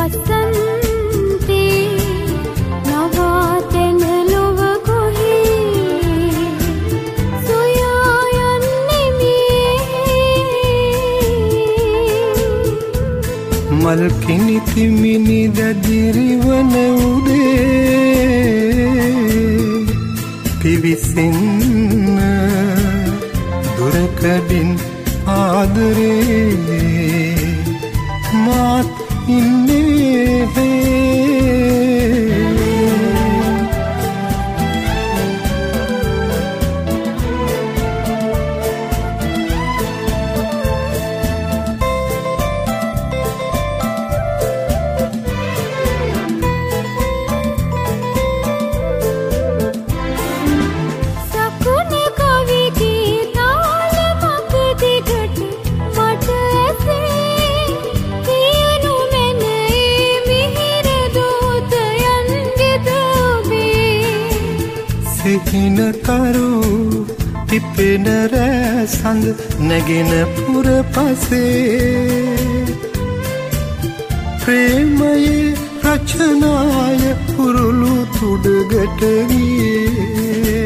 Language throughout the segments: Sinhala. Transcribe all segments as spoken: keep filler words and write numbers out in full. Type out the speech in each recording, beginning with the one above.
මල් කිනිති මිනිද දිරිවන උදේ පිවිසෙන්න දුරකඩින් ආදරේ මාත් ඉන්නේ හිනකරු පිපෙන රෑ සඳ නැගෙන පුර පසේ ප්‍රේමයේ රචනාය පුරුළු තුඩගට ගියේ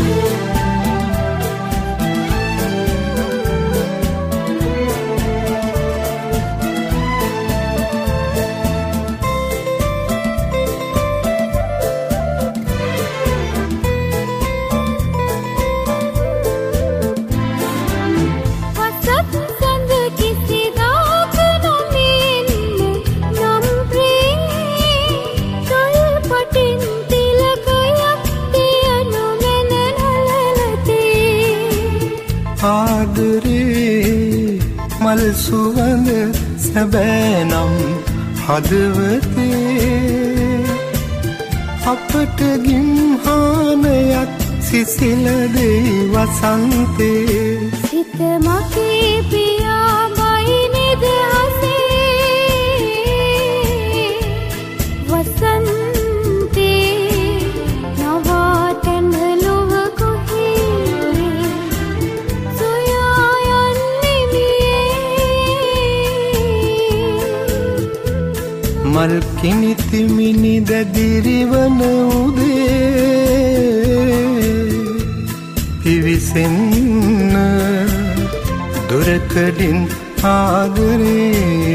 ආදරේ මල් සුවඳ සැබෑනම් හදවතේ අපට ගිම්හානයක් සිසිල දෙයි වසන්තේ සිත මගේ පියා බයි නිදහසේ වසන්තේ නවාතැන ලොව කොහේ මල් කිනිති මිනිද දිරිවන උදේ පිවිසෙන්න දුරකඩින් ආදරේ